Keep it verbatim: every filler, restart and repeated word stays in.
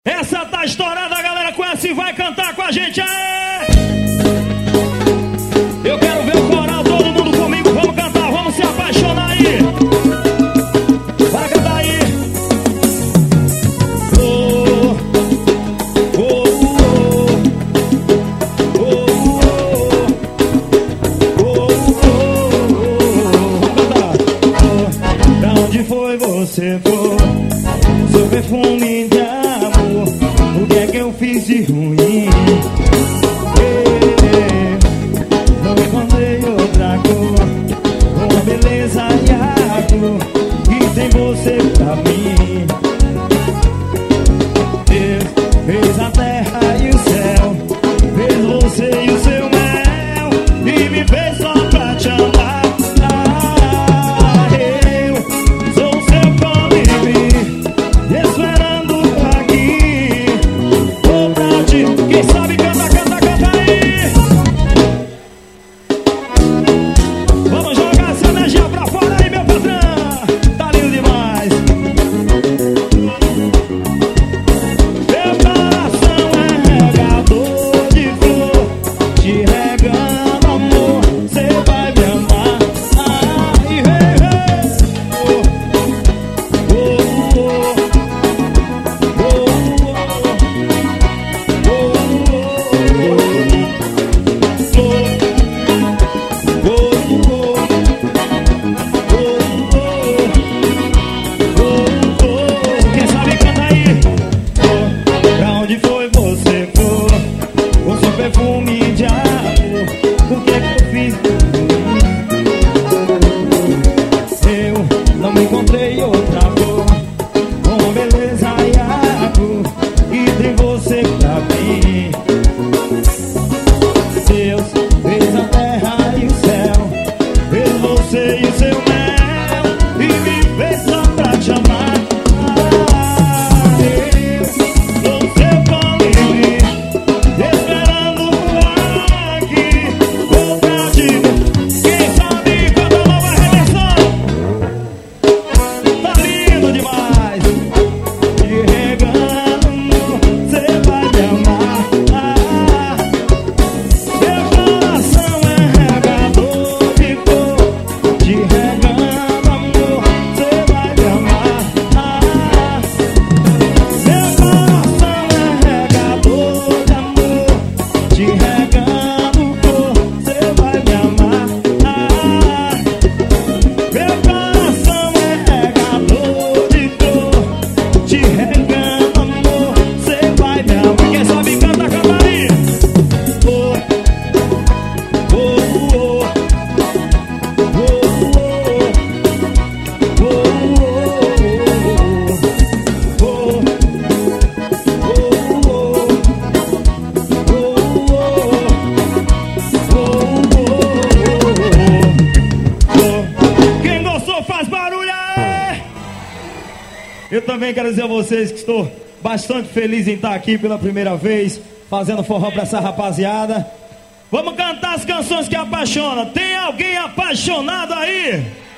Essa tá estourada, a galera conhece e vai cantar com a gente aí. Eu quero ver o coral, todo mundo comigo, vamos cantar, vamos se apaixonar aí. Vai cantar aí. Oh, oh, oh, oh, oh, oh, oh. Pra onde foi você for? Seu perfume de amor, o que é que eu fiz de ruim? É, não encontrei outra cor, com a beleza e a cor que tem você pra mim. Deus fez a terra e o céu, fez você e o seu mel, e me fez só pra te amar. Perfume de amor, o que é que eu fiz? Eu não me encontrei outra cor, com a beleza e a cor e tem você pra mim. Deus fez a terra e o céu, fez você e o seu mel, e me fez só pra te amar. Eu também quero dizer a vocês que estou bastante feliz em estar aqui pela primeira vez, fazendo forró pra essa rapaziada. Vamos cantar as canções que apaixonam. Tem alguém apaixonado aí?